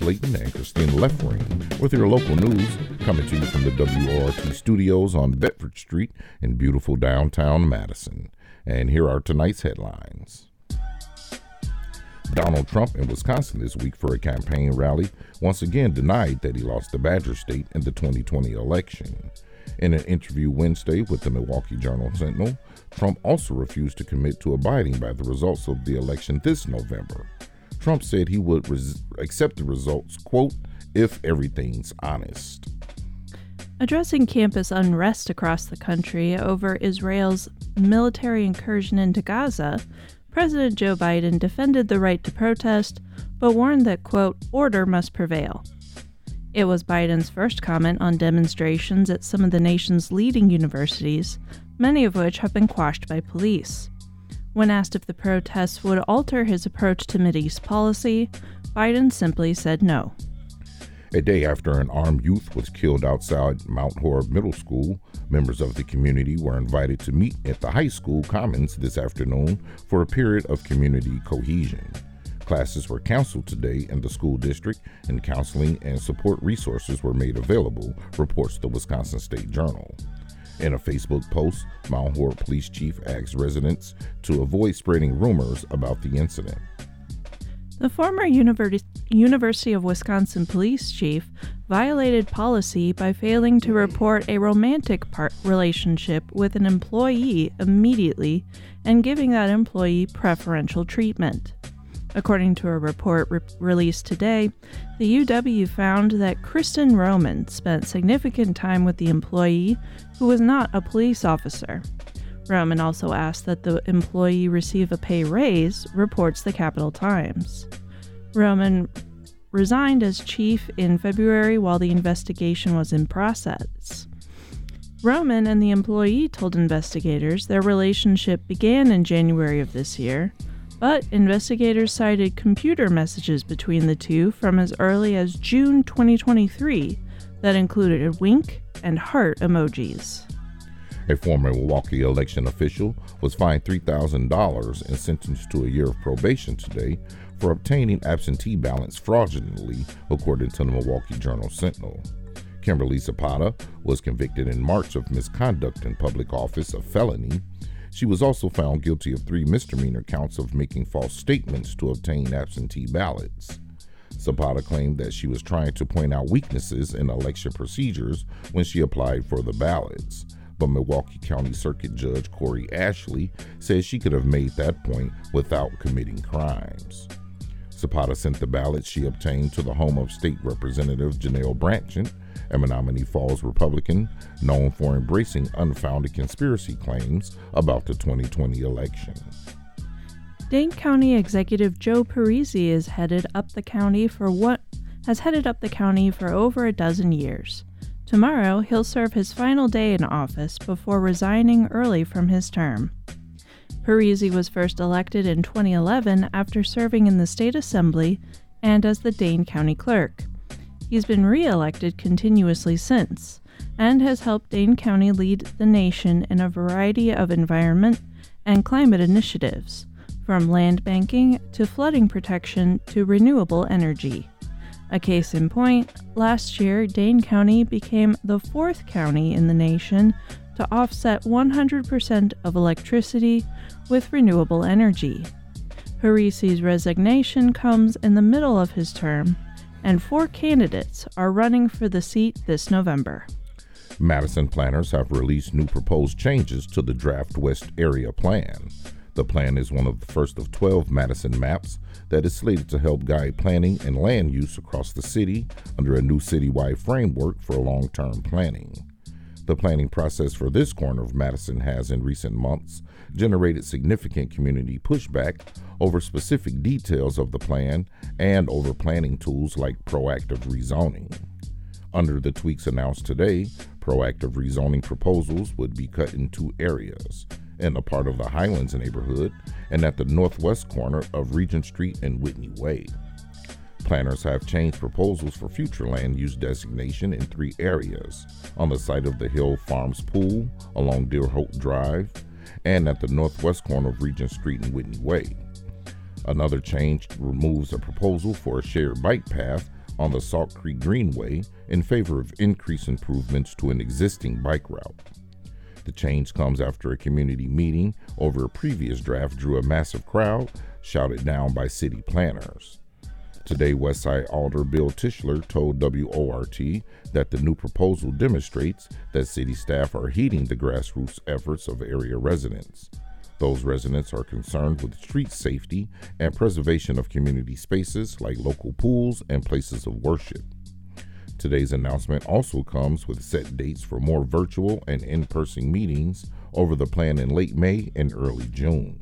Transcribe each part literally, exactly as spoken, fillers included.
Slayton and Christina Leffering with your local news, coming to you from the W O R T studios on Bedford Street in beautiful downtown Madison. And here are tonight's headlines. Donald Trump in Wisconsin this week for a campaign rally once again denied that he lost the Badger State in the twenty twenty election. In an interview Wednesday with the Milwaukee Journal-Sentinel, Trump also refused to commit to abiding by the results of the election this November. Trump said he would res- accept the results, quote, if everything's honest. Addressing campus unrest across the country over Israel's military incursion into Gaza, President Joe Biden defended the right to protest, but warned that, quote, order must prevail. It was Biden's first comment on demonstrations at some of the nation's leading universities, many of which have been quashed by police. When asked if the protests would alter his approach to Mideast policy, Biden simply said no. A day after an armed youth was killed outside Mount Horeb Middle School, members of the community were invited to meet at the high school commons this afternoon for a period of community cohesion. Classes were canceled today in the school district, and counseling and support resources were made available, reports the Wisconsin State Journal. In a Facebook post, Mount Horeb Police Chief asked residents to avoid spreading rumors about the incident. The former Univers- University of Wisconsin police chief violated policy by failing to report a romantic part relationship with an employee immediately and giving that employee preferential treatment. According to a report re- released today, the U W found that Kristen Roman spent significant time with the employee who was not a police officer. Roman also asked that the employee receive a pay raise, reports the Capital Times. Roman resigned as chief in February while the investigation was in process. Roman and the employee told investigators their relationship began in January of this year, but investigators cited computer messages between the two from as early as June twenty twenty-three that included a wink and heart emojis. A former Milwaukee election official was fined three thousand dollars and sentenced to a year of probation today for obtaining absentee ballots fraudulently, according to the Milwaukee Journal-Sentinel. Kimberly Zapata was convicted in March of misconduct in public office, a felony. She was also found guilty of three misdemeanor counts of making false statements to obtain absentee ballots. Zapata claimed that she was trying to point out weaknesses in election procedures when she applied for the ballots, but Milwaukee County Circuit Judge Corey Ashley says she could have made that point without committing crimes. Zapata sent the ballots she obtained to the home of State Representative Janelle Brandtjen, a Menominee Falls Republican known for embracing unfounded conspiracy claims about the twenty twenty election. Dane County Executive Joe Parisi is headed up the county for what has headed up the county for over a dozen years. Tomorrow, he'll serve his final day in office before resigning early from his term. Parisi was first elected in twenty eleven after serving in the state assembly and as the Dane County clerk. He's been re-elected continuously since, and has helped Dane County lead the nation in a variety of environment and climate initiatives, from land banking to flooding protection to renewable energy. A case in point, last year Dane County became the fourth county in the nation to offset one hundred percent of electricity with renewable energy. Parisi's resignation comes in the middle of his term, and four candidates are running for the seat this November. Madison planners have released new proposed changes to the Draft West Area Plan. The plan is one of the first of twelve Madison maps that is slated to help guide planning and land use across the city under a new citywide framework for long-term planning. The planning process for this corner of Madison has in recent months generated significant community pushback over specific details of the plan and over planning tools like proactive rezoning. Under the tweaks announced today, proactive rezoning proposals would be cut in two areas, in a part of the Highlands neighborhood and at the northwest corner of Regent Street and Whitney Way. Planners have changed proposals for future land use designation in three areas: on the site of the Hill Farms Pool, along Deer Hope Drive, and at the northwest corner of Regent Street and Whitney Way. Another change removes a proposal for a shared bike path on the Salt Creek Greenway in favor of increased improvements to an existing bike route. The change comes after a community meeting over a previous draft drew a massive crowd, shouted down by city planners. Today, Westside Alder Bill Tischler told W O R T that the new proposal demonstrates that city staff are heeding the grassroots efforts of area residents. Those residents are concerned with street safety and preservation of community spaces like local pools and places of worship. Today's announcement also comes with set dates for more virtual and in-person meetings over the plan in late May and early June.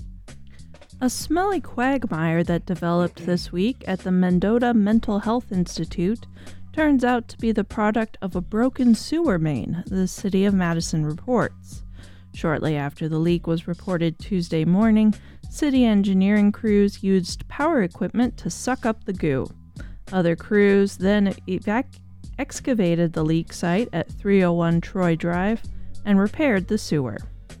A smelly quagmire that developed this week at the Mendota Mental Health Institute turns out to be the product of a broken sewer main, the City of Madison reports. Shortly after the leak was reported Tuesday morning, city engineering crews used power equipment to suck up the goo. Other crews then evac- excavated the leak site at three oh one Troy Drive and repaired the sewer.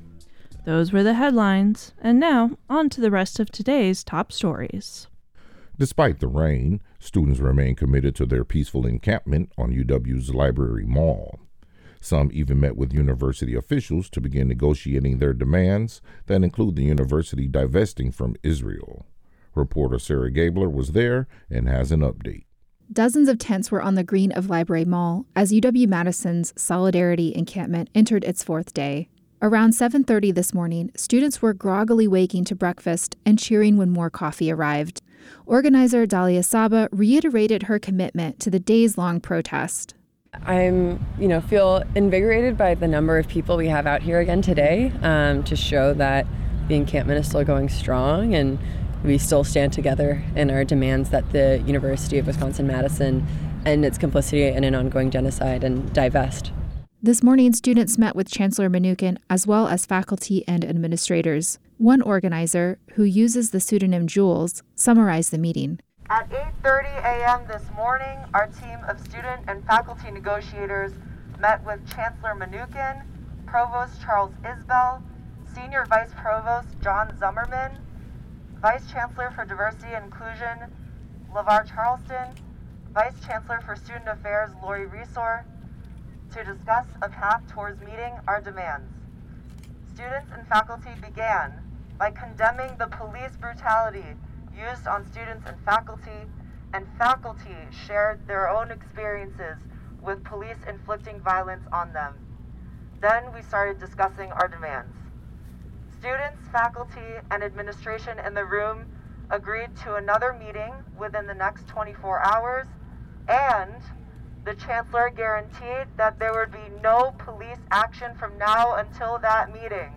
Those were the headlines, and now on to the rest of today's top stories. Despite the rain, students remain committed to their peaceful encampment on U W's Library Mall. Some even met with university officials to begin negotiating their demands that include the university divesting from Israel. Reporter Sarah Gabler was there and has an update. Dozens of tents were on the green of Library Mall as U W-Madison's Solidarity Encampment entered its fourth day. Around seven thirty this morning, students were groggily waking to breakfast and cheering when more coffee arrived. Organizer Dalia Saba reiterated her commitment to the days-long protest. I'm, you know, feel invigorated by the number of people we have out here again today um, to show that the encampment is still going strong and we still stand together in our demands that the University of Wisconsin-Madison end its complicity in an ongoing genocide and divest. This morning, students met with Chancellor Mnookin as well as faculty and administrators. One organizer, who uses the pseudonym Jules, summarized the meeting. At eight thirty a.m. this morning, our team of student and faculty negotiators met with Chancellor Mnookin, Provost Charles Isbell, Senior Vice Provost John Zummerman, Vice Chancellor for Diversity and Inclusion LeVar Charleston, Vice Chancellor for Student Affairs Lori Resor, to discuss a path towards meeting our demands. Students and faculty began by condemning the police brutality used on students and faculty, and faculty shared their own experiences with police inflicting violence on them. Then we started discussing our demands. Students, faculty, and administration in the room agreed to another meeting within the next twenty-four hours, and the Chancellor guaranteed that there would be no police action from now until that meeting.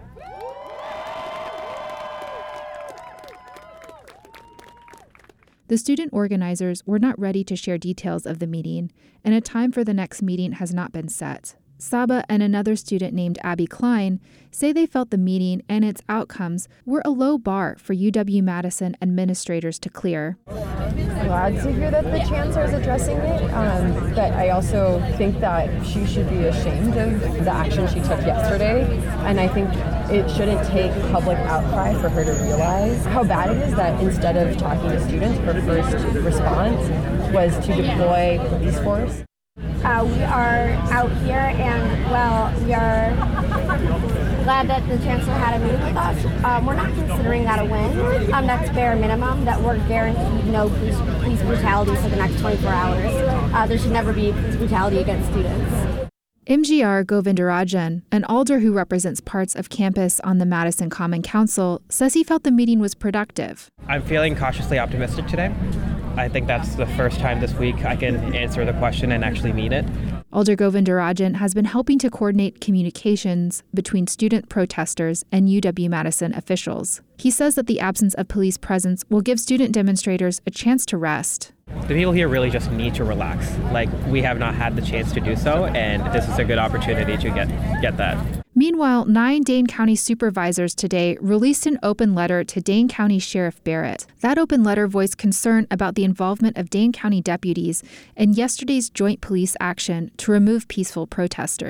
The student organizers were not ready to share details of the meeting, and a time for the next meeting has not been set. Saba and another student named Abby Klein say they felt the meeting and its outcomes were a low bar for U W-Madison administrators to clear. Glad to hear that the Chancellor is addressing it, um, but I also think that she should be ashamed of the action she took yesterday, and I think it shouldn't take public outcry for her to realize how bad it is that instead of talking to students, her first response was to deploy police force. Uh, we are out here, and well, we are glad that the Chancellor had a meeting with us. Um, we're not considering that a win. Um, that's bare minimum, that we're guaranteed no police, police brutality for the next twenty-four hours. Uh, there should never be police brutality against students. M G R Govindarajan, an alder who represents parts of campus on the Madison Common Council, says he felt the meeting was productive. I'm feeling cautiously optimistic today. I think that's the first time this week I can answer the question and actually mean it. Alder Govindarajan has been helping to coordinate communications between student protesters and U W-Madison officials. He says that the absence of police presence will give student demonstrators a chance to rest. The people here really just need to relax. Like, we have not had the chance to do so, and this is a good opportunity to get, get that. Meanwhile, nine Dane County supervisors today released an open letter to Dane County Sheriff Barrett. That open letter voiced concern about the involvement of Dane County deputies in yesterday's joint police action to remove peaceful protesters.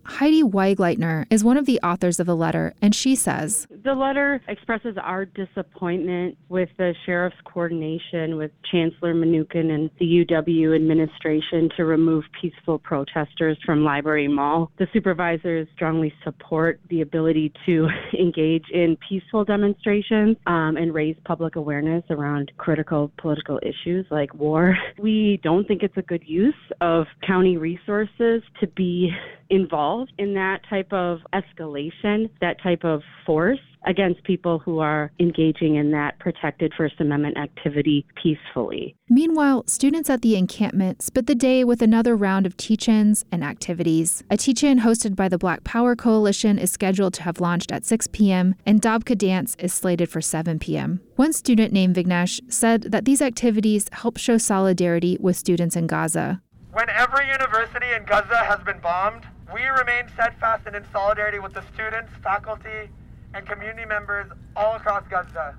Heidi Weigleitner is one of the authors of the letter, and she says, the letter expresses our disappointment with the sheriff's coordination with Chancellor Mnookin and the U W administration to remove peaceful protesters from Library Mall. The supervisors strongly support the ability to engage in peaceful demonstrations um, and raise public awareness around critical political issues like war. We don't think it's a good use of county resources to be involved in that type of escalation, that type of force against people who are engaging in that protected First Amendment activity peacefully. Meanwhile, students at the encampment spent the day with another round of teach-ins and activities. A teach-in hosted by the Black Power Coalition is scheduled to have launched at six p.m., and Dabka Dance is slated for seven p.m. One student named Vignesh said that these activities help show solidarity with students in Gaza. When every university in Gaza has been bombed, we remain steadfast and in solidarity with the students, faculty, and community members all across Gaza.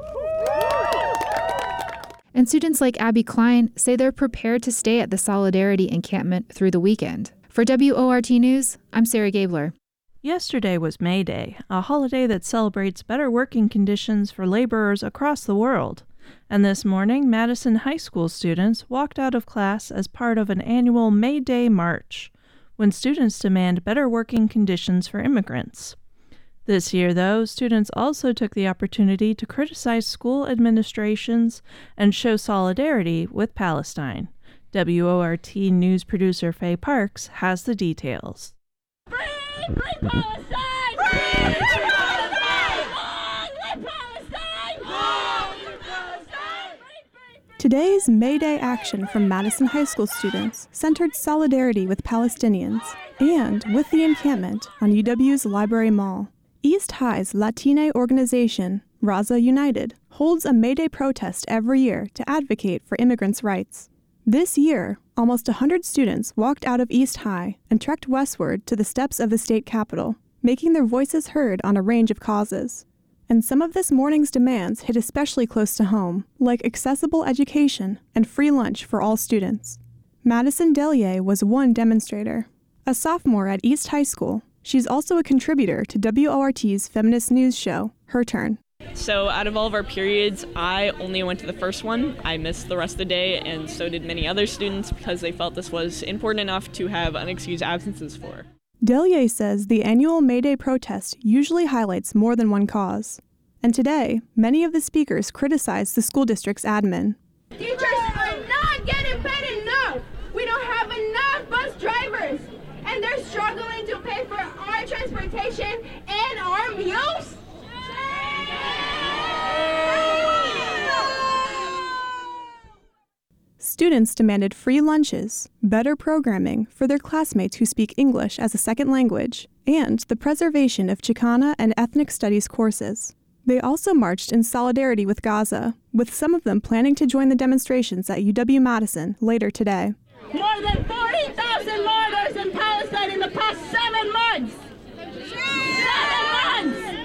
And students like Abby Klein say they're prepared to stay at the Solidarity encampment through the weekend. For W O R T News, I'm Sarah Gabler. Yesterday was May Day, a holiday that celebrates better working conditions for laborers across the world. And this morning, Madison High School students walked out of class as part of an annual May Day March, when students demand better working conditions for immigrants. This year, though, students also took the opportunity to criticize school administrations and show solidarity with Palestine. W O R T News producer Faye Parks has the details. Free, free Palestine! Free, free Palestine! Long live Palestine! Long live Palestine! Today's May Day action from Madison High School students centered solidarity with Palestinians and with the encampment on U W's Library Mall. East High's Latine organization, Raza United, holds a May Day protest every year to advocate for immigrants' rights. This year, almost one hundred students walked out of East High and trekked westward to the steps of the state capitol, making their voices heard on a range of causes. And some of this morning's demands hit especially close to home, like accessible education and free lunch for all students. Madison Delier was one demonstrator. A sophomore at East High School, she's also a contributor to W O R T's feminist news show, Her Turn. So out of all of our periods, I only went to the first one. I missed the rest of the day, and so did many other students because they felt this was important enough to have unexcused absences for. Delier says the annual May Day protest usually highlights more than one cause. And today, many of the speakers criticized the school district's admin. Teachers are not getting paid enough. We don't have enough bus drivers, and they're struggling to pay for our transportation and our meals. Students demanded free lunches, better programming for their classmates who speak English as a second language, and the preservation of Chicana and ethnic studies courses. They also marched in solidarity with Gaza, with some of them planning to join the demonstrations at U W-Madison later today. More than forty thousand martyrs in Palestine in the past seven months! Seven months!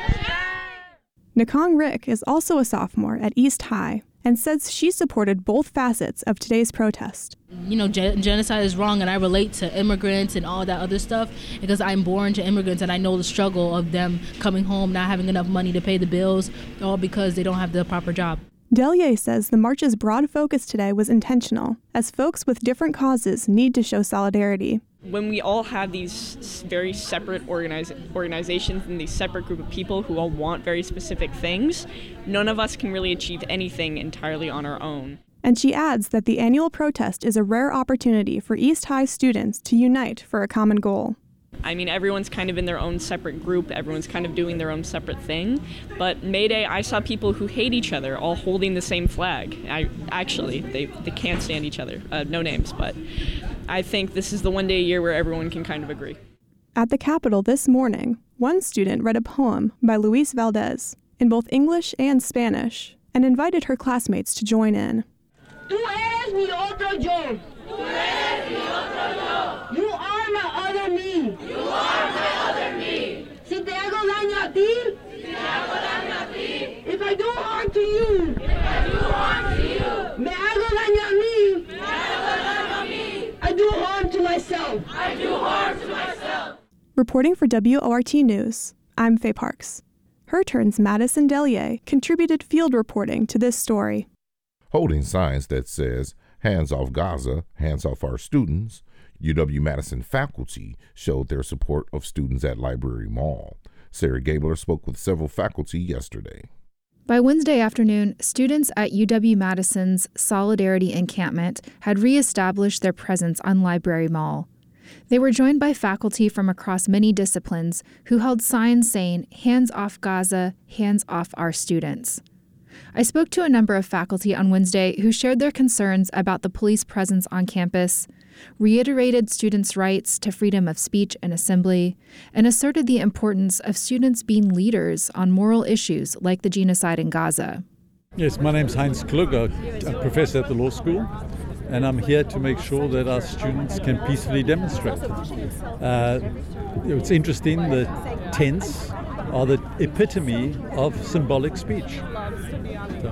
Nakong Rick is also a sophomore at East High and says she supported both facets of today's protest. You know, gen- genocide is wrong, and I relate to immigrants and all that other stuff because I'm born to immigrants and I know the struggle of them coming home, not having enough money to pay the bills, all because they don't have the proper job. Delier says the march's broad focus today was intentional, as folks with different causes need to show solidarity. When we all have these very separate organize, organizations and these separate group of people who all want very specific things, none of us can really achieve anything entirely on our own. And she adds that the annual protest is a rare opportunity for East High students to unite for a common goal. I mean, everyone's kind of in their own separate group, everyone's kind of doing their own separate thing, but May Day, I saw people who hate each other all holding the same flag. I actually, they, they can't stand each other, uh, no names, but I think this is the one day a year where everyone can kind of agree. At the Capitol this morning, one student read a poem by Luis Valdez in both English and Spanish and invited her classmates to join in. Tú eres mi otro yo. Tú eres mi otro yo. You are my other me. You are my other me. Si te hago daño a ti. Si te hago daño a ti. If I do harm to you. If I do harm to you. Me hago daño a mí. Me hago daño a mí. I do harm to myself. I do harm to myself. Reporting for W O R T News, I'm Faye Parks. Her Turn's Madison Delier contributed field reporting to this story. Holding signs that says, "Hands off Gaza, hands off our students," U W-Madison faculty showed their support of students at Library Mall. Sarah Gabler spoke with several faculty yesterday. By Wednesday afternoon, students at U W-Madison's Solidarity Encampment had reestablished their presence on Library Mall. They were joined by faculty from across many disciplines who held signs saying, "Hands off Gaza, hands off our students." I spoke to a number of faculty on Wednesday who shared their concerns about the police presence on campus, reiterated students' rights to freedom of speech and assembly, and asserted the importance of students being leaders on moral issues like the genocide in Gaza. Yes, my name's Heinz Klug, a professor at the law school, and I'm here to make sure that our students can peacefully demonstrate. Uh, it's interesting, the tents are the epitome of symbolic speech. So.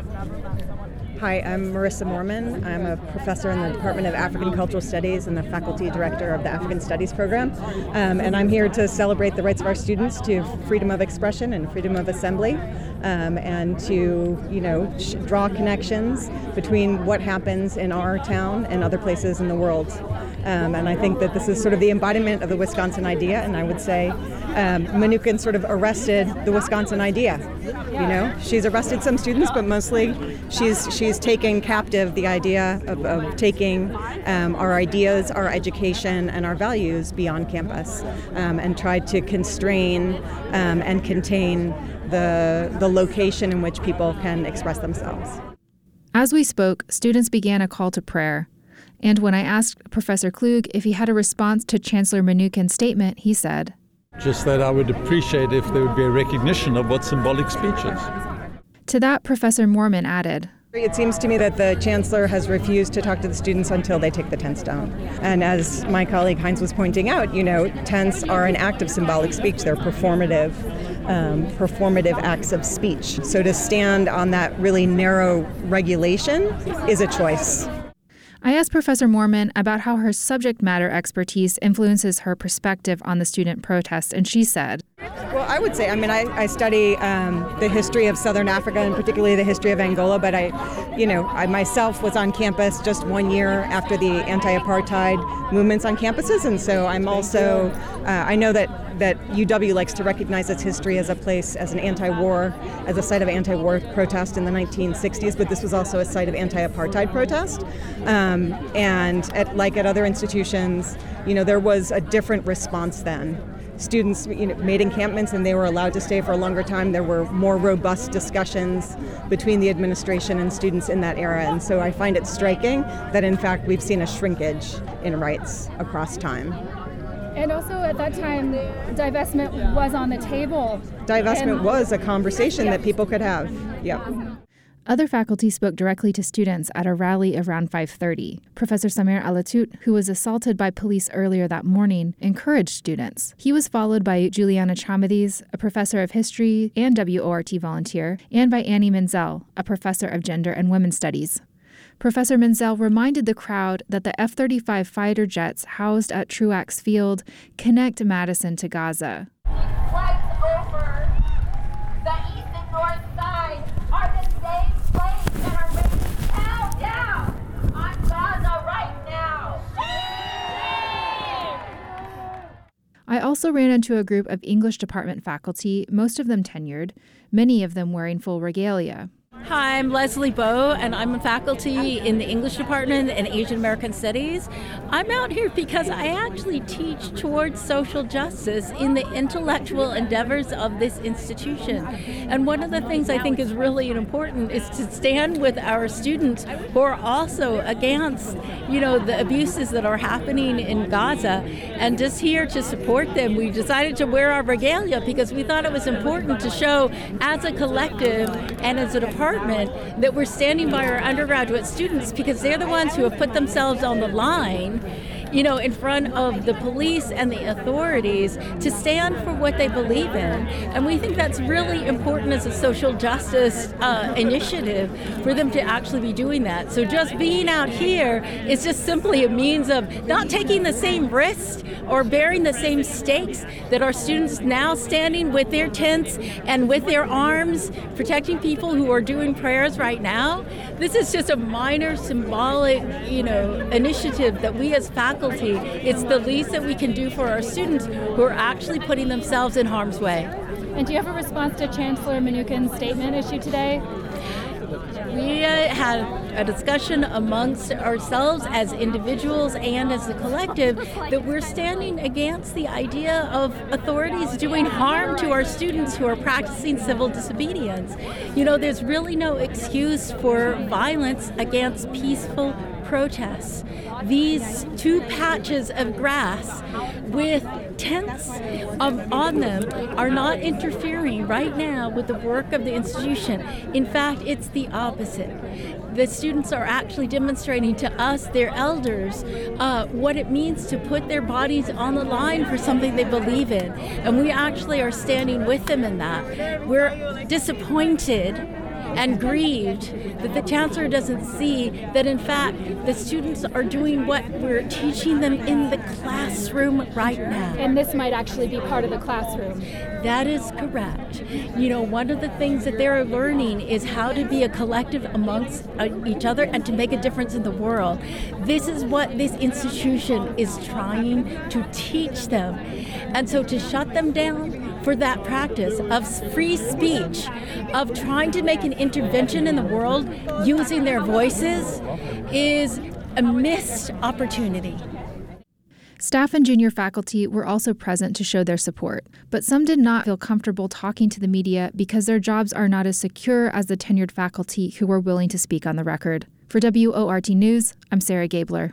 Hi, I'm Marissa Morman. I'm a professor in the Department of African Cultural Studies and the faculty director of the African Studies program. Um, and I'm here to celebrate the rights of our students to freedom of expression and freedom of assembly, um, and to, you know, sh- draw connections between what happens in our town and other places in the world. Um, and I think that this is sort of the embodiment of the Wisconsin idea, and I would say um, Mnookin sort of arrested the Wisconsin idea. You know, she's arrested some students, but mostly she's she's taken captive the idea of, of taking um, our ideas, our education, and our values beyond campus, um, and tried to constrain um, and contain the the location in which people can express themselves. As we spoke, students began a call to prayer. And when I asked Professor Klug if he had a response to Chancellor Mnookin's statement, he said, Just that I would appreciate if there would be a recognition of what symbolic speech is. To that, Professor Morman added, It seems to me that the Chancellor has refused to talk to the students until they take the tents down. And as my colleague Heinz was pointing out, you know, tents are an act of symbolic speech. They're performative, um, performative acts of speech. So to stand on that really narrow regulation is a choice. I asked Professor Morman about how her subject matter expertise influences her perspective on the student protest, and she said, Well, I would say, I mean, I, I study um, the history of Southern Africa and particularly the history of Angola, but I, you know, I myself was on campus just one year after the anti-apartheid movements on campuses, and so I'm also, uh, I know that, that U W likes to recognize its history as a place, as an anti-war, as a site of anti-war protest in the nineteen sixties, but this was also a site of anti-apartheid protest. Um, and at, like at other institutions, you know, there was a different response then. Students, you know, made encampments and they were allowed to stay for a longer time. There were more robust discussions between the administration and students in that era. And so I find it striking that, in fact, we've seen a shrinkage in rights across time. And also at that time, divestment was on the table. Divestment and, was a conversation yeah. that people could have. Yeah. Other faculty spoke directly to students at a rally around five thirty. Professor Samer Alatout, who was assaulted by police earlier that morning, encouraged students. He was followed by Juliana Chamades, a professor of history and W O R T volunteer, and by Annie Menzel, a professor of gender and women's studies. Professor Menzel reminded the crowd that the F thirty-five fighter jets housed at Truax Field connect Madison to Gaza. Flights over the east and north side are the same planes that are ready to pound down on Gaza right now. I also ran into a group of English department faculty, most of them tenured, many of them wearing full regalia. Hi, I'm Leslie Bowe, and I'm a faculty in the English department and Asian American Studies. I'm out here because I actually teach towards social justice in the intellectual endeavors of this institution. And one of the things I think is really important is to stand with our students who are also against, you know, the abuses that are happening in Gaza, and just here to support them. We decided to wear our regalia because we thought it was important to show as a collective and as a department that we're standing by our undergraduate students because they're the ones who have put themselves on the line you know, in front of the police and the authorities to stand for what they believe in. And we think that's really important as a social justice uh, initiative for them to actually be doing that. So just being out here is just simply a means of not taking the same risks or bearing the same stakes that our students now standing with their tents and with their arms, protecting people who are doing prayers right now. This is just a minor symbolic, you know, initiative that we as faculty, it's the least that we can do for our students who are actually putting themselves in harm's way. And do you have a response to Chancellor Mnuchin's statement issued today? We uh, had a discussion amongst ourselves as individuals and as a collective that we're standing against the idea of authorities doing harm to our students who are practicing civil disobedience. You know, there's really no excuse for violence against peaceful protests. These two patches of grass with tents um, on them are not interfering right now with the work of the institution. In fact, it's the opposite. The students are actually demonstrating to us, their elders, uh, what it means to put their bodies on the line for something they believe in. And we actually are standing with them in that. We're disappointed and grieved that the chancellor doesn't see that, in fact, the students are doing what we're teaching them in the classroom right now. And this might actually be part of the classroom. That is correct. You know, one of the things that they're learning is how to be a collective amongst uh, each other and to make a difference in the world. This is what this institution is trying to teach them. And so to shut them down for that practice of free speech, of trying to make an intervention in the world using their voices, is a missed opportunity. Staff and junior faculty were also present to show their support, but some did not feel comfortable talking to the media because their jobs are not as secure as the tenured faculty who were willing to speak on the record. For W O R T News, I'm Sarah Gabler.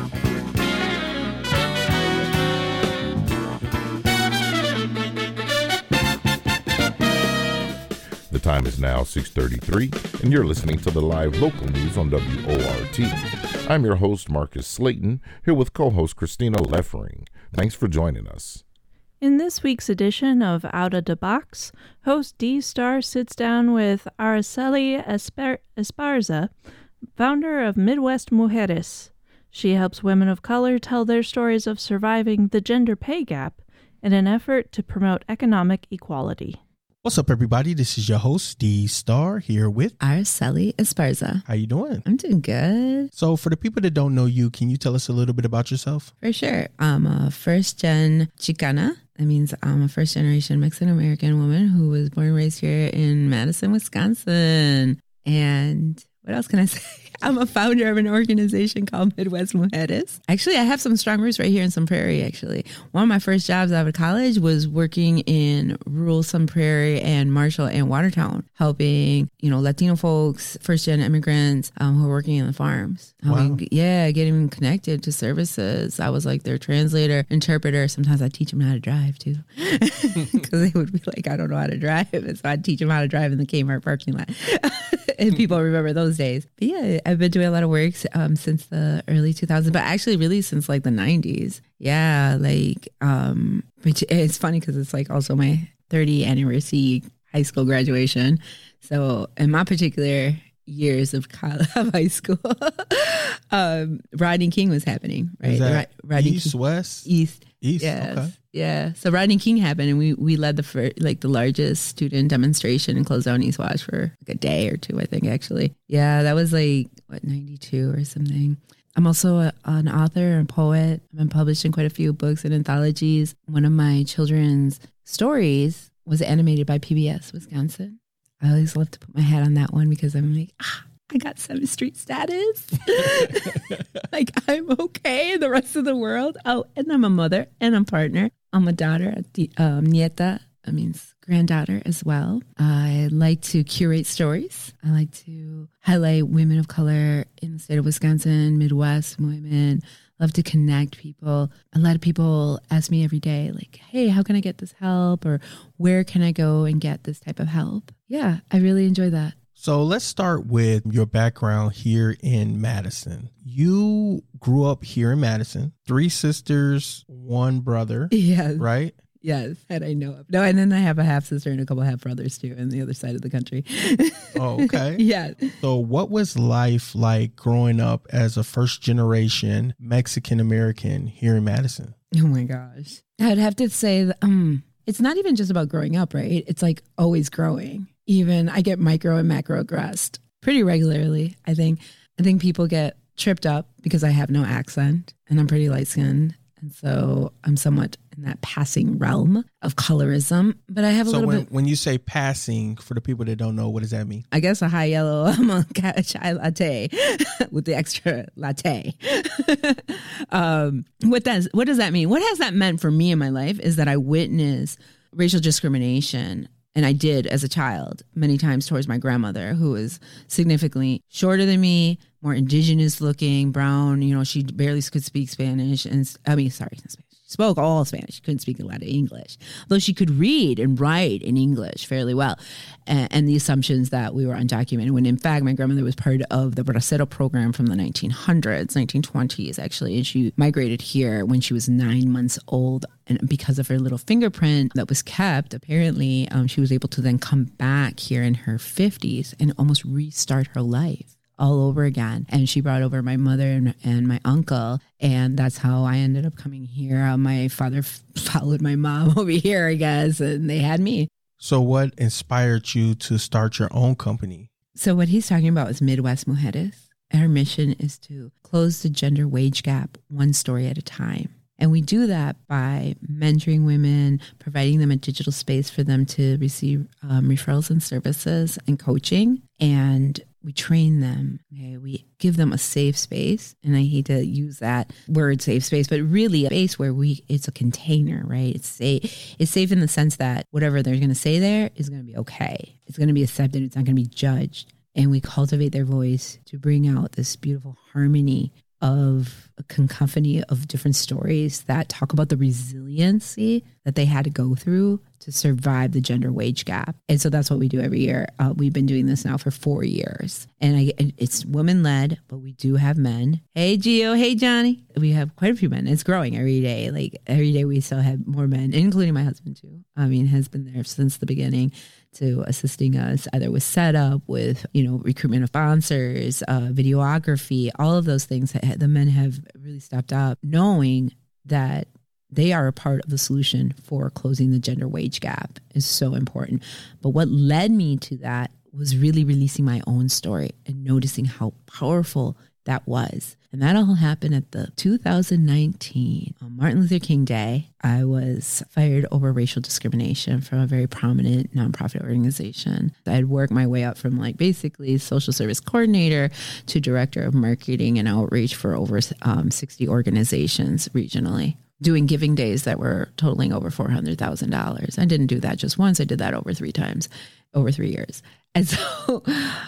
The time is now six thirty-three, and you're listening to the live local news on W O R T. I'm your host, Marcus Slayton, here with co-host Christina Leffering. Thanks for joining us. In this week's edition of Out of the Box, host D-Star sits down with Araceli Esper- Esparza, founder of Midwest Mujeres. She helps women of color tell their stories of surviving the gender pay gap in an effort to promote economic equality. What's up, everybody? This is your host, D-Star, here with Araceli Esparza. How you doing? I'm doing good. So for the people that don't know you, can you tell us a little bit about yourself? For sure. I'm a first-gen Chicana. That means I'm a first-generation Mexican-American woman who was born and raised here in Madison, Wisconsin. And what else can I say? I'm a founder of an organization called Midwest Mujeres. Actually, I have some strong roots right here in Sun Prairie, actually. One of my first jobs out of college was working in rural Sun Prairie and Marshall and Watertown, helping, you know, Latino folks, first-gen immigrants um, who are working in the farms. Helping, wow. Yeah, getting them connected to services. I was like their translator, interpreter. Sometimes I teach them how to drive, too. Because they would be like, I don't know how to drive. And so I'd teach them how to drive in the Kmart parking lot. And people remember those days. But yeah, I've been doing a lot of work um, since the early two thousands, but actually really since like the nineties. Yeah, like, um, which it's funny because it's like also my thirtieth anniversary high school graduation. So in my particular years of college, of high school, um, Rodney King was happening, right? Is that Rodney East, King. West? East. East, yes. Okay. Yeah. So Rodney King happened, and we, we led the fir- like the largest student demonstration and closed down East Wash for like a day or two, I think, actually. Yeah, that was like, what, ninety-two or something. I'm also a, an author and poet. I've been published in quite a few books and anthologies. One of my children's stories was animated by P B S Wisconsin. I always love to put my hat on that one because I'm like, ah, I got seventh Street status. Like, I'm okay in the rest of the world. Oh, and I'm a mother and I'm a partner. I'm a daughter, a um, nieta, that means granddaughter as well. I like to curate stories. I like to highlight women of color in the state of Wisconsin, Midwest women. Love to connect people. A lot of people ask me every day, like, hey, how can I get this help? Or where can I go and get this type of help? Yeah, I really enjoy that. So let's start with your background here in Madison. You grew up here in Madison, three sisters, one brother. Yes. Right? Yes, and I know. No, and then I have a half sister and a couple half brothers too on the other side of the country. Oh, okay. Yeah. So what was life like growing up as a first generation Mexican American here in Madison? Oh my gosh. I'd have to say that, um, it's not even just about growing up, right? It's like always growing. Even I get micro and macro aggressed pretty regularly. I think, I think people get tripped up because I have no accent and I'm pretty light skinned. And so I'm somewhat in that passing realm of colorism, but I have a so little when, bit. when you say passing, for the people that don't know, what does that mean? I guess a high yellow mocha chai latte with the extra latte. um, what does what does that mean? What has that meant for me in my life is that I witnessed racial discrimination. And I did as a child many times towards my grandmother, who was significantly shorter than me, more indigenous looking, brown. You know, she barely could speak Spanish. And I mean, sorry, not Spanish. She spoke all Spanish. She couldn't speak a lot of English, though she could read and write in English fairly well. And, and the assumptions that we were undocumented, when in fact, my grandmother was part of the Bracero program from the nineteen hundreds, nineteen twenties, actually. And she migrated here when she was nine months old. And because of her little fingerprint that was kept, apparently, um, she was able to then come back here in her fifties and almost restart her life all over again. And she brought over my mother and, and my uncle. And that's how I ended up coming here. Uh, my father f- followed my mom over here, I guess, and they had me. So what inspired you to start your own company? So what he's talking about is Midwest Mujeres. Our mission is to close the gender wage gap one story at a time. And we do that by mentoring women, providing them a digital space for them to receive um, referrals and services and coaching. And we train them. Okay, we give them a safe space. And I hate to use that word safe space, but really a space where we it's a container, right? It's safe. It's safe in the sense that whatever they're going to say there is going to be okay. It's going to be accepted. It's not going to be judged. And we cultivate their voice to bring out this beautiful harmony of a cacophony of different stories that talk about the resiliency that they had to go through to survive the gender wage gap. And so that's what we do every year. Uh, we've been doing this now for four years. And I, it's women-led, but we do have men. Hey, Gio. Hey, Johnny. We have quite a few men. It's growing every day. Like every day we still have more men, including my husband too. I mean, has been there since the beginning to assisting us either with setup, with, you know, recruitment of sponsors, uh, videography, all of those things that the men have really stepped up, knowing that they are a part of the solution for closing the gender wage gap is so important. But what led me to that was really releasing my own story and noticing how powerful that was. And that all happened at the two thousand nineteen on Martin Luther King Day. I was fired over racial discrimination from a very prominent nonprofit organization. I had worked my way up from like basically social service coordinator to director of marketing and outreach for over um, sixty organizations regionally, doing giving days that were totaling over four hundred thousand dollars. I didn't do that just once. I did that over three times, over three years. And so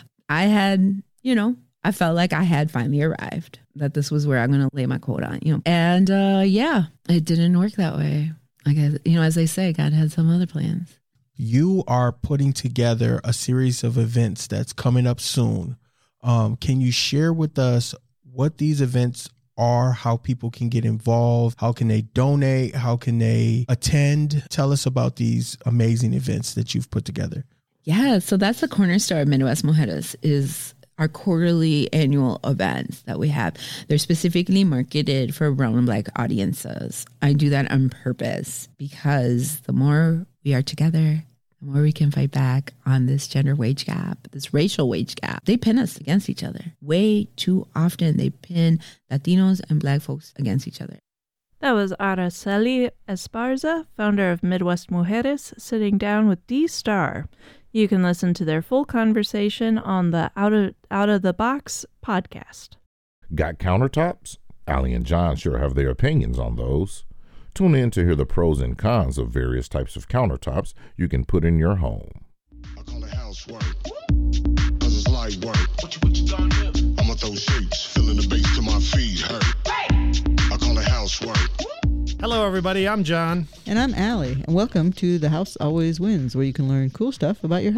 I had, you know, I felt like I had finally arrived, that this was where I'm going to lay my quote on, you know. And uh, yeah, it didn't work that way. I guess, you know, as they say, God had some other plans. You are putting together a series of events that's coming up soon. Um, can you share with us what these events are, how people can get involved, how can they donate, how can they attend? Tell us about these amazing events that you've put together. Yeah, so that's the cornerstone of Midwest Mujeres is our quarterly annual events that we have. They're specifically marketed for brown and black audiences. I do that on purpose because the more we are together, the more we can fight back on this gender wage gap, this racial wage gap. They pin us against each other. Way too often they pin Latinos and black folks against each other. That was Araceli Esparza, founder of Midwest Mujeres, sitting down with D-Star. You can listen to their full conversation on the Out of, Out of the Box podcast. Got countertops? Allie and John sure have their opinions on those. Tune in to hear the pros and cons of various types of countertops you can put in your home. I call it housework, cause it's light work. What you, what you gonna do? I'ma throw shapes, filling the bass till my feet hurt. I call it housework. Hello, everybody. I'm John. And I'm Allie. And welcome to The House Always Wins, where you can learn cool stuff about your house.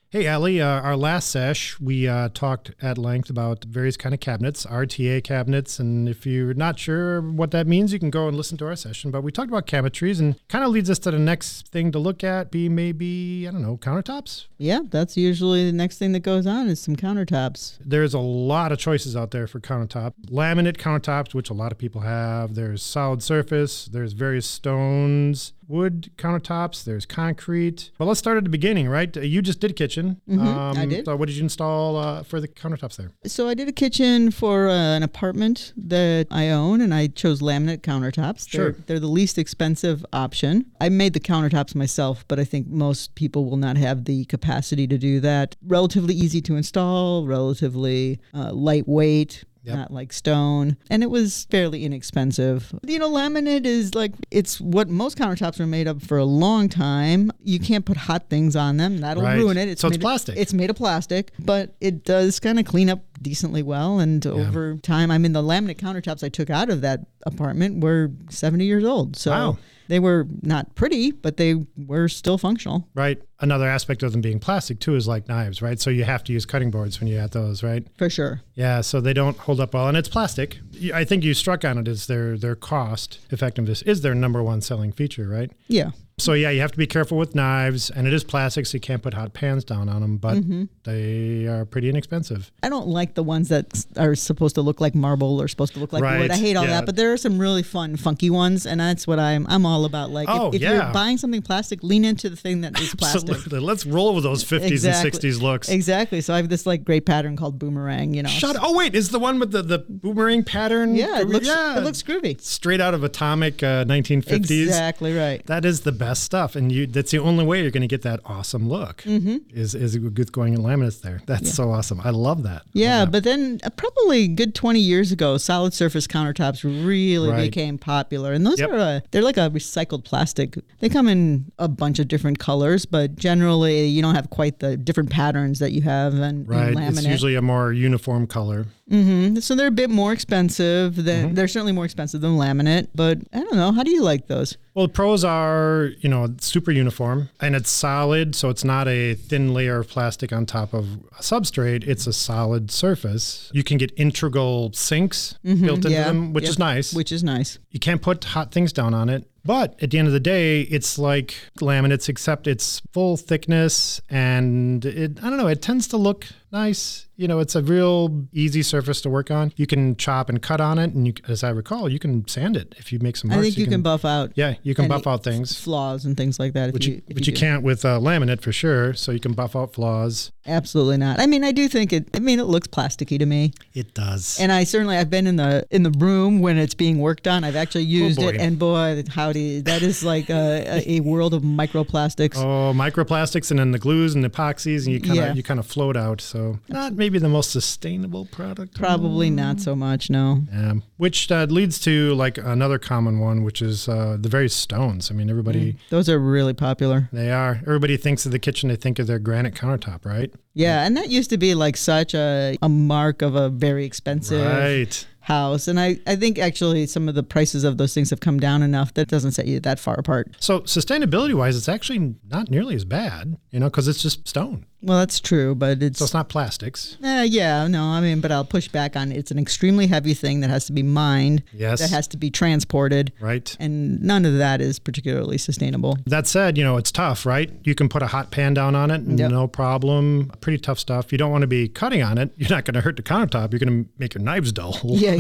Hey, Allie, uh, our last sesh, we uh, talked at length about various kind of cabinets, R T A cabinets, and if you're not sure what that means, you can go and listen to our session. But we talked about cabinetries, and kind of leads us to the next thing to look at, be maybe, I don't know, countertops? Yeah, that's usually the next thing that goes on is some countertops. There's a lot of choices out there for countertop. Laminate countertops, which a lot of people have. There's solid surface. There's various stones. Wood countertops, there's concrete. But let's start at the beginning, right? You just did a kitchen. Mm-hmm, um, I did. So what did you install uh, for the countertops there? So I did a kitchen for uh, an apartment that I own, and I chose laminate countertops. Sure. They're, they're the least expensive option. I made the countertops myself, but I think most people will not have the capacity to do that. Relatively easy to install, relatively uh, lightweight. Yep. Not like stone. And it was fairly inexpensive. You know, laminate is like, it's what most countertops are made of for a long time. You can't put hot things on them. That'll right. ruin it. It's so it's made plastic. Of, it's made of plastic, but it does kind of clean up decently well. And yeah. over time, I mean, the laminate countertops I took out of that apartment were seventy years old. So wow. They were not pretty, but they were still functional. Right. Another aspect of them being plastic, too, is like knives, right? So you have to use cutting boards when you add those, right? For sure. Yeah, so they don't hold up well. And it's plastic. I think you struck on it as their, their cost effectiveness is their number one selling feature, right? Yeah. So, yeah, you have to be careful with knives, and it is plastic, so you can't put hot pans down on them, but mm-hmm. they are pretty inexpensive. I don't like the ones that are supposed to look like marble or supposed to look like right. wood. I hate all yeah. that, but there are some really fun, funky ones, and that's what I'm I'm all about. Like, oh, if, if yeah. you're buying something plastic, lean into the thing that is plastic. Absolutely. Let's roll with those fifties exactly. and sixties looks. Exactly. So I have this like great pattern called boomerang, you know. Shut Oh, wait, is the one with the, the boomerang pattern? Yeah, it looks, yeah. it looks groovy. Straight out of Atomic uh, nineteen fifties. Exactly right. That is the best stuff, and you that's the only way you're going to get that awesome look mm-hmm. is is with going in laminates there. That's yeah. so awesome. I love that. Yeah, love that. But then uh, probably a good twenty years ago, solid surface countertops really right. became popular. And those yep. are, a, they're like a recycled plastic. They come in a bunch of different colors, but generally you don't have quite the different patterns that you have in, right. in laminate. It's usually a more uniform color. Mm-hmm. So they're a bit more expensive. Than, mm-hmm. They're certainly more expensive than laminate, but I don't know. How do you like those? Well, the pros are, you know, super uniform, and it's solid, so it's not a thin layer of plastic on top of a substrate. It's a solid surface. You can get integral sinks mm-hmm. built into yeah. them, which yep. is nice. Which is nice. You can't put hot things down on it. But at the end of the day, it's like laminates, except it's full thickness, and it, I don't know, it tends to look nice. You know, it's a real easy surface to work on. You can chop and cut on it, and you, as I recall, you can sand it if you make some marks. I think you, you can, can buff out. Yeah, you can buff out things. Flaws and things like that. Which if you, you, which you, you can't with uh, laminate for sure, so you can buff out flaws. Absolutely not. I mean, I do think it, I mean, it looks plasticky to me. It does. And I certainly, I've been in the in the room when it's being worked on. I've actually used oh it, and boy, howdy, that is like a, a world of microplastics. Oh, microplastics, and then the glues and epoxies, and you kind of yeah. you kind of float out. So not maybe the most sustainable product. Probably not so much, no. Um, which uh, leads to like another common one, which is uh, the various stones. I mean, everybody. Mm, those are really popular. They are. Everybody thinks of the kitchen, they think of their granite countertop, right? Yeah, and that used to be like such a, a mark of a very expensive right. house. And I, I think actually some of the prices of those things have come down enough that it doesn't set you that far apart. So sustainability-wise, it's actually not nearly as bad, you know, because it's just stone. Well, that's true, but it's... So it's not plastics. Uh, yeah, no, I mean, but I'll push back on it. It's an extremely heavy thing that has to be mined. Yes. That has to be transported. Right. And none of that is particularly sustainable. That said, you know, it's tough, right? You can put a hot pan down on it, yep. no problem. Pretty tough stuff. You don't want to be cutting on it. You're not going to hurt the countertop. You're going to make your knives dull. Yeah,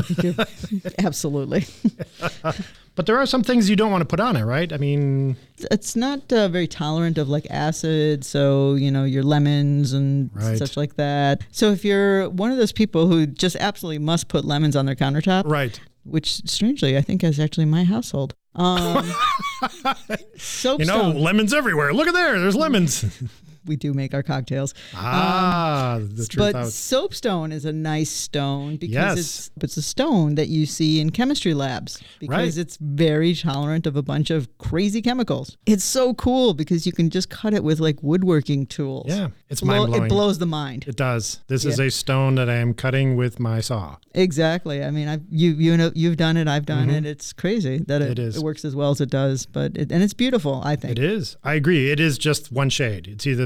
absolutely. But there are some things you don't want to put on it, right? I mean... It's not uh, very tolerant of like acid, so, you know, your lemons and right. such like that. So if you're one of those people who just absolutely must put lemons on their countertop... Right. Which, strangely, I think is actually my household. Um, soapstone. You know, lemons everywhere. Look at there. There's lemons. We do make our cocktails. Ah, um, the truth But out. soapstone is a nice stone because yes. it's it's a stone that you see in chemistry labs because right. it's very tolerant of a bunch of crazy chemicals. It's so cool because you can just cut it with like woodworking tools. Yeah, it's Blow, mind-blowing. It blows the mind. It does. This yeah. is a stone that I am cutting with my saw. Exactly. I mean, I've, you you know you've done it. I've done mm-hmm. it. It's crazy that it, it, is. it works as well as it does. But it, and it's beautiful. I think it is. I agree. It is just one shade. It's either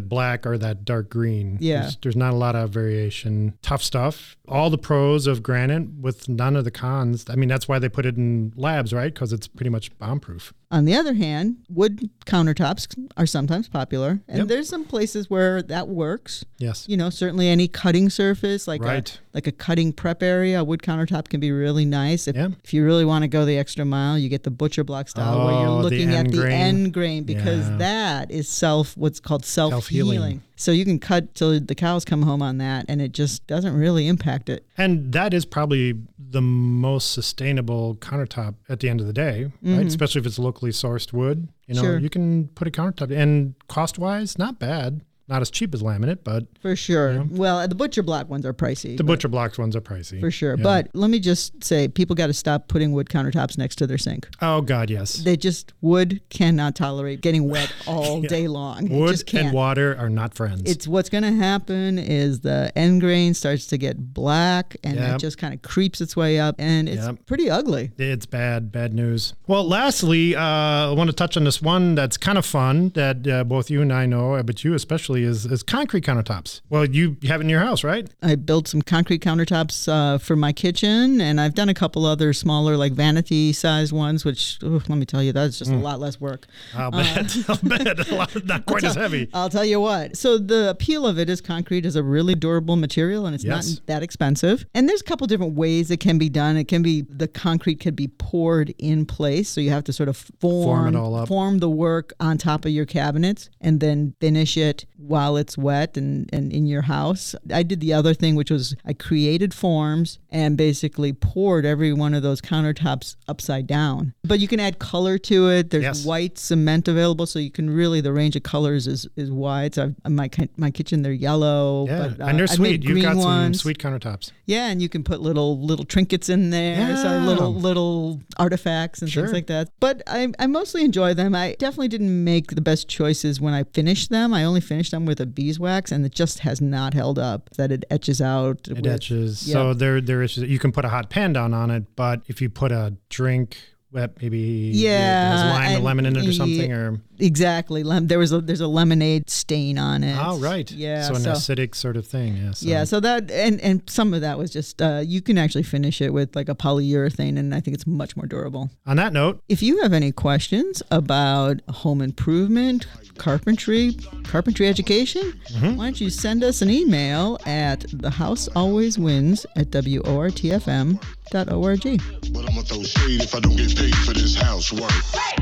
black or that dark green. Yeah. There's, there's not a lot of variation. Tough stuff. All the pros of granite with none of the cons. I mean, that's why they put it in labs, right? Because it's pretty much bomb-proof. On the other hand, wood countertops are sometimes popular, and Yep. there's some places where that works. Yes. You know, certainly any cutting surface, like Right. a, like a cutting prep area, a wood countertop can be really nice. If, if you really want to go the extra mile, you get the butcher block style where Oh, you're the looking at end the grain. end grain because Yeah. that is self, what's called Self-healing. self-healing. So you can cut till the cows come home on that, and it just doesn't really impact it. And that is probably the most sustainable countertop at the end of the day, right? Mhm. Especially if it's locally sourced wood. You know, Sure. you can put a countertop, and cost-wise, not bad. Not as cheap as laminate, but For sure. Well, the butcher block ones are pricey. the but- butcher blocks ones are pricey. For sure. Yeah. But let me just say, people got to stop putting wood countertops next to their sink. Oh, God, yes. They just, wood cannot tolerate getting wet all Yeah. day long. It Wood just can't. and water are not friends. It's what's going to happen is the end grain starts to get black and Yep. it just kind of creeps its way up and it's Yep. pretty ugly. It's bad, bad news. Well, lastly, uh, I want to touch on this one that's kind of fun that uh, both you and I know, but you especially, is, is concrete countertops. Well, you have it in your house, right? I built some concrete countertops uh, for my kitchen, and I've done a couple other smaller, like vanity-sized ones, which, ooh, let me tell you, that's just Mm. a lot less work. I'll bet. I'll bet. A lot, not quite I'll as tell- heavy. I'll tell you what. So the appeal of it is concrete is a really durable material, and it's Yes. not that expensive. And there's a couple different ways it can be done. It can be, the concrete could be poured in place, so you have to sort of form, Form it all up. form the work on top of your cabinets, and then finish it while it's wet and, and in your house. I did the other thing, which was I created forms and basically poured every one of those countertops upside down. But you can add color to it. There's Yes. white cement available, so you can really, the range of colors is, is wide. So I've, my ki- my kitchen, they're yellow. Yeah, but, uh, and they're I sweet. made You've green got some ones. sweet countertops. Yeah, and you can put little little trinkets in there, so Yeah. little little artifacts and Sure. things like that. But I I mostly enjoy them. I definitely didn't make the best choices when I finished them. I only finished them with a beeswax, and it just has not held up. That it etches out. It with- etches. yeah. So there, there is. You can put a hot pan down on it, but if you put a drink that maybe Yeah, has lime or and- lemon in it or something, yeah, or exactly. Lem- there was a there's a lemonade stain on it. oh right, Yeah. So an so- acidic sort of thing. Yeah. So. Yeah, so that and and some of that was just uh, you can actually finish it with like a polyurethane, and I think it's much more durable. On that note, If you have any questions about home improvement, carpentry, carpentry education, Mm-hmm. why don't you send us an email at thehousealwayswins at w o r t f m dot org. But I'ma throw shade if I don't get paid for this housework.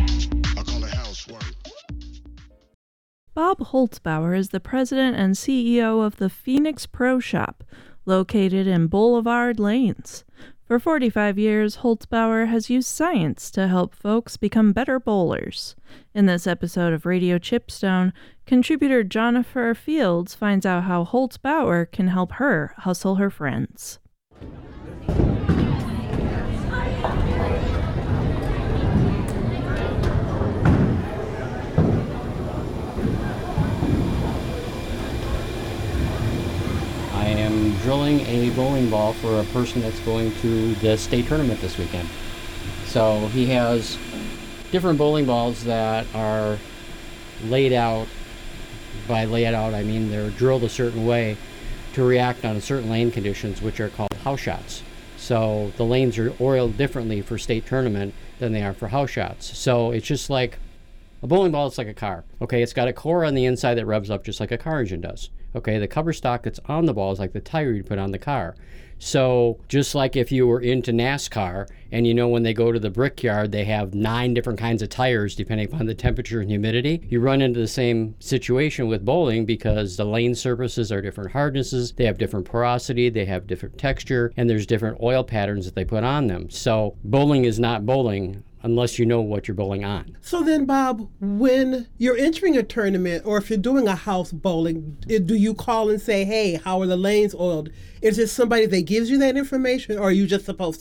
I call it housework. Bob Holzbauer is the president and C E O of the Phoenix Pro Shop, located in Boulevard Lanes. For forty-five years, Holzbauer has used science to help folks become better bowlers. In this episode of Radio Chipstone, contributor Jennifer Fields finds out how Holzbauer can help her hustle her friends. I am drilling a bowling ball for a person that's going to the state tournament this weekend. So he has different bowling balls that are laid out. By laid out, I mean they're drilled a certain way to react on certain lane conditions, which are called house shots. So the lanes are oiled differently for state tournament than they are for house shots. So it's just like a bowling ball. It's like a car. Okay, it's got a core on the inside that revs up just like a car engine does. Okay, the cover stock that's on the ball is like the tire you put on the car. So just like if you were into NASCAR and you know when they go to the brickyard, they have nine different kinds of tires depending upon the temperature and humidity, you run into the same situation with bowling because the lane surfaces are different hardnesses, they have different porosity, they have different texture, and there's different oil patterns that they put on them. So bowling is not bowling unless you know what you're bowling on. So then, Bob, when you're entering a tournament or if you're doing a house bowling, it- do you call and say, hey, how are the lanes oiled? Is it somebody that gives you that information or are you just supposed to know?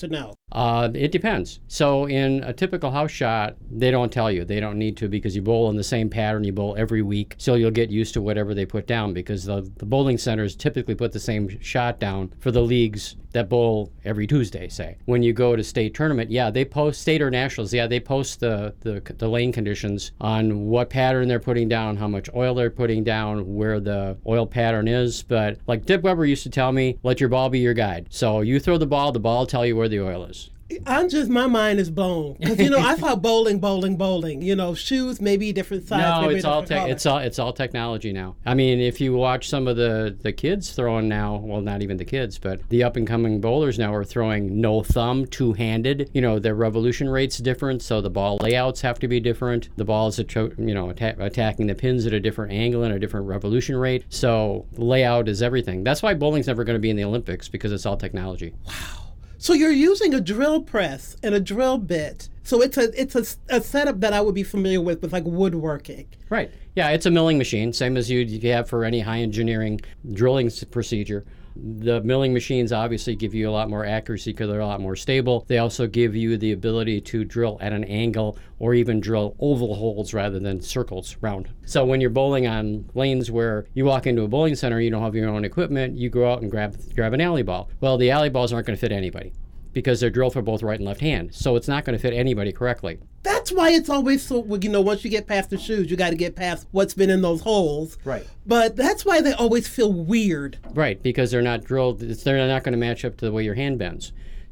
Uh, it depends. So in a typical house shot, they don't tell you. They don't need to because you bowl in the same pattern. You bowl every week. So you'll get used to whatever they put down because the, the bowling centers typically put the same shot down for the leagues that bowl every Tuesday, say. When you go to state tournament, yeah, they post, state or nationals, yeah, they post the, the, the lane conditions on what pattern they're putting down, how much oil they're putting down, where the oil pattern is. But like Dick Weber used to tell me, let your ball be your guide. So you throw the ball, the ball will tell you where the oil is. I'm just, my mind is blown. Because, you know, I thought bowling, bowling, bowling. You know, shoes, maybe different size. No, maybe it's all, te- it's all it's all technology now. I mean, if you watch some of the, the kids throwing now, well, not even the kids, but the up-and-coming bowlers now are throwing no thumb, two-handed. You know, their revolution rate's different, so the ball layouts have to be different. The ball's, you know, atta- attacking the pins at a different angle and a different revolution rate. So layout is everything. That's why bowling's never going to be in the Olympics, because it's all technology. Wow. So you're using a drill press and a drill bit. So it's a it's a, a setup that I would be familiar with, with like woodworking. Right. Yeah, it's a milling machine, same as you'd have for any high engineering drilling procedure. The milling machines obviously give you a lot more accuracy because they're a lot more stable. They also give you the ability to drill at an angle or even drill oval holes rather than circles round. So when you're bowling on lanes where you walk into a bowling center, you don't have your own equipment, you go out and grab grab an alley ball. Well, the alley balls aren't going to fit anybody because they're drilled for both right and left hand. So it's not going to fit anybody correctly. That's why it's always so, you know, once you get past the shoes, you got to get past what's been in those holes. Right. But that's why they always feel weird. Right, because they're not drilled, they're not going to match up to the way your hand bends.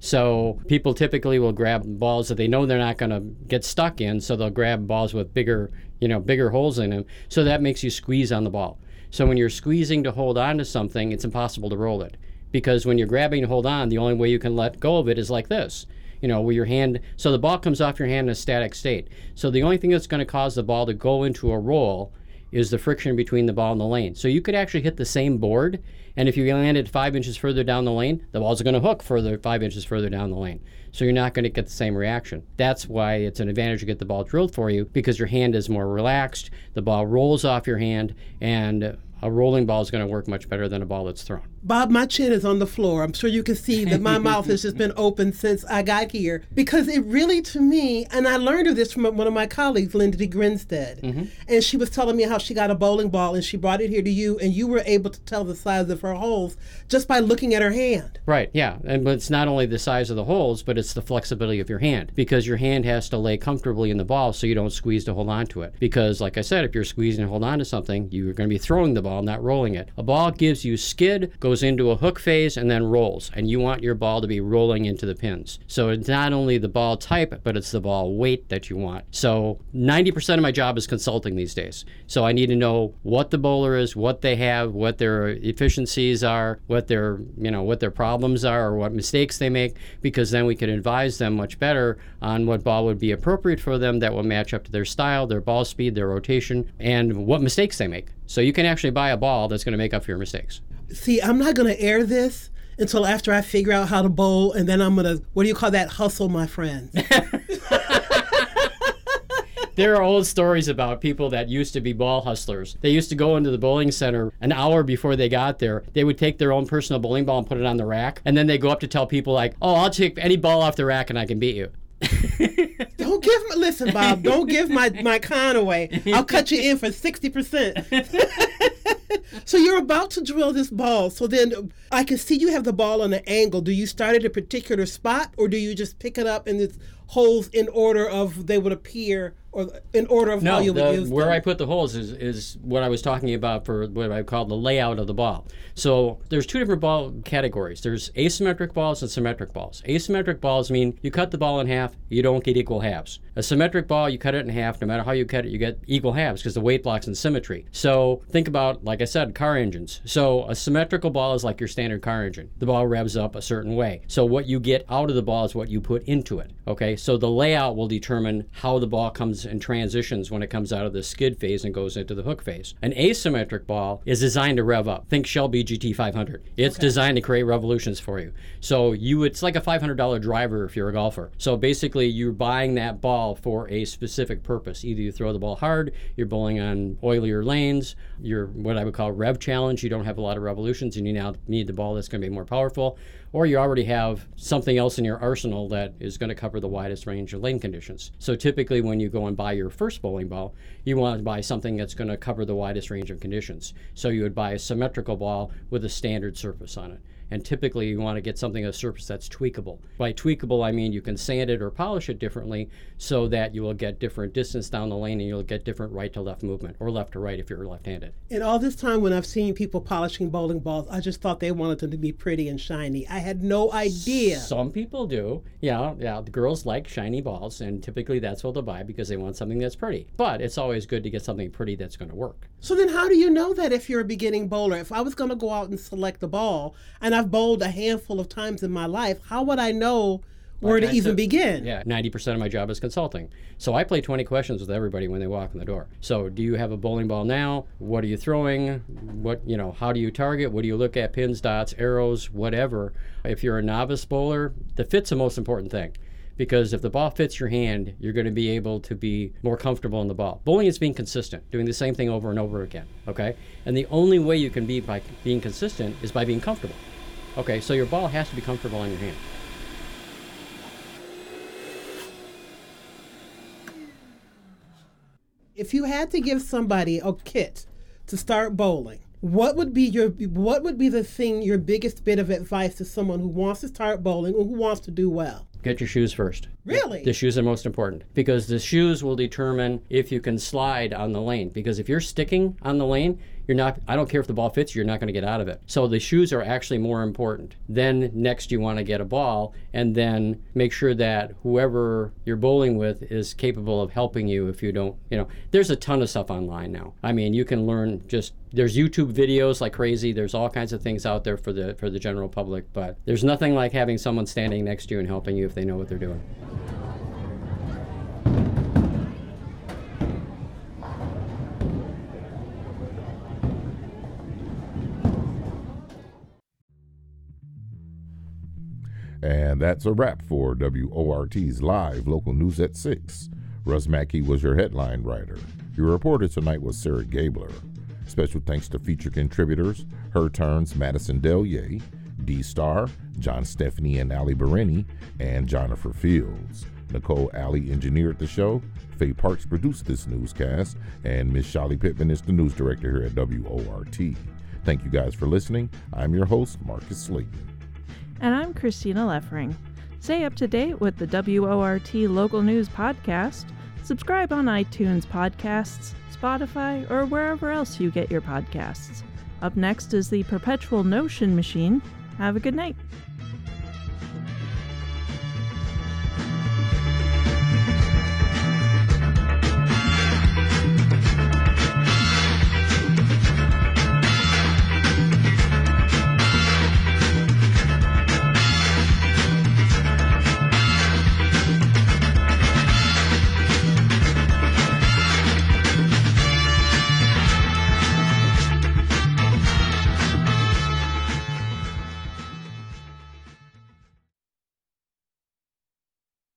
So people typically will grab balls that they know they're not going to get stuck in, so they'll grab balls with bigger, you know, bigger holes in them. So that makes you squeeze on the ball. So when you're squeezing to hold on to something, it's impossible to roll it. Because when you're grabbing to hold on, the only way you can let go of it is like this. You know, where your hand, so the ball comes off your hand in a static state. So the only thing that's going to cause the ball to go into a roll is the friction between the ball and the lane. So you could actually hit the same board, and if you land it five inches further down the lane, the ball's going to hook further five inches further down the lane. So you're not going to get the same reaction. That's why it's an advantage to get the ball drilled for you, because your hand is more relaxed, the ball rolls off your hand, and a rolling ball is going to work much better than a ball that's thrown. Bob, my chin is on the floor. I'm sure you can see that my mouth has just been open since I got here, because it really, to me, and I learned of this from one of my colleagues, Linda Grinstead, mm-hmm. and she was telling me how she got a bowling ball and she brought it here to you, and you were able to tell the size of her holes just by looking at her hand. Right, yeah, and it's not only the size of the holes, but it's the flexibility of your hand, because your hand has to lay comfortably in the ball so you don't squeeze to hold on to it. Because, like I said, if you're squeezing to hold on to something, you're going to be throwing the ball, not rolling it. A ball gives you skid, goes into a hook phase, and then rolls, and you want your ball to be rolling into the pins. So it's not only the ball type, but it's the ball weight that you want. So ninety percent of my job is consulting these days. So I need to know what the bowler is, what they have, what their efficiencies are, what their, you know, what their problems are, or what mistakes they make, because then we can advise them much better on what ball would be appropriate for them that will match up to their style, their ball speed, their rotation, and what mistakes they make. So you can actually buy a ball that's going to make up for your mistakes. See, I'm not going to air this until after I figure out how to bowl, and then I'm going to, what do you call that, hustle my friends. There are old stories about people that used to be ball hustlers. They used to go into the bowling center an hour before they got there. They would take their own personal bowling ball and put it on the rack, and then they go up to tell people like, oh, I'll take any ball off the rack and I can beat you. Don't give my, listen, Bob, don't give my, my con away. I'll cut you in for sixty percent. So you're about to drill this ball. So then I can see you have the ball on an angle. Do you start at a particular spot, or do you just pick it up and it's holes in order of they would appear, or in order of no, how you the, would use them? Where I put the holes is, is what I was talking about for what I call the layout of the ball. So there's two different ball categories. There's asymmetric balls and symmetric balls. Asymmetric balls mean you cut the ball in half, you don't get equal halves. A symmetric ball, you cut it in half, no matter how you cut it, you get equal halves because the weight blocks in symmetry. So think about, like I said, car engines. So a symmetrical ball is like your standard car engine. The ball revs up a certain way. So what you get out of the ball is what you put into it. Okay, so the layout will determine how the ball comes and transitions when it comes out of the skid phase and goes into the hook phase. An asymmetric ball is designed to rev up. Think Shelby G T five hundred. It's okay. Designed to create revolutions for you. So you, it's like a five hundred dollars driver if you're a golfer. So basically you're buying that ball for a specific purpose. Either you throw the ball hard, you're bowling on oilier lanes, you're what I would call rev challenge, you don't have a lot of revolutions and you now need the ball that's going to be more powerful, or you already have something else in your arsenal that is going to cover the widest range of lane conditions. So typically when you go and buy your first bowling ball, you want to buy something that's going to cover the widest range of conditions. So you would buy a symmetrical ball with a standard surface on it. And typically you want to get something, a surface that's tweakable. By tweakable, I mean you can sand it or polish it differently so that you will get different distance down the lane and you'll get different right to left movement, or left to right if you're left-handed. And all this time when I've seen people polishing bowling balls, I just thought they wanted them to be pretty and shiny. I had no idea. Some people do. Yeah, yeah. The girls like shiny balls, and typically that's what they'll buy because they want something that's pretty. But it's always good to get something pretty that's going to work. So then how do you know that if you're a beginning bowler? If I was going to go out and select a ball, and I've bowled a handful of times in my life, how would I know where Like to I even said, begin? Yeah, ninety percent of my job is consulting. So I play twenty questions with everybody when they walk in the door. So do you have a bowling ball now? What are you throwing? What, you know, how do you target? What do you look at? Pins, dots, arrows, whatever. If you're a novice bowler, the fit's the most important thing. Because if the ball fits your hand, you're going to be able to be more comfortable in the ball. Bowling is being consistent, doing the same thing over and over again, okay? And the only way you can be by being consistent is by being comfortable. Okay, so your ball has to be comfortable in your hand. If you had to give somebody a kit to start bowling, what would be your what would be the thing, your biggest bit of advice to someone who wants to start bowling or who wants to do well? Get your shoes first. Really? The shoes are most important because the shoes will determine if you can slide on the lane. Because if you're sticking on the lane, you're not, I don't care if the ball fits you, you're not going to get out of it. So the shoes are actually more important. Then next you want to get a ball and then make sure that whoever you're bowling with is capable of helping you if you don't, you know, there's a ton of stuff online now. I mean, you can learn just, there's YouTube videos like crazy. There's all kinds of things out there for the for the general public, but there's nothing like having someone standing next to you and helping you if they know what they're doing. And that's a wrap for W O R T's Live Local News at six. Russ Mackey was your headline writer. Your reporter tonight was Sarah Gabler. Special thanks to feature contributors, Her Turns, Madison Delye, D-Star, John Stephanie and Ali Bereni, and Jennifer Fields. Nicole Alley engineered the show. Faye Parks produced this newscast, and Miss Sholly Pittman is the news director here at W O R T. Thank you guys for listening. I'm your host, Marcus Slayton. And I'm Christina Leffering. Stay up to date with the W O R T Local News Podcast. Subscribe on iTunes Podcasts, Spotify, or wherever else you get your podcasts. Up next is the Perpetual Notion Machine. Have a good night.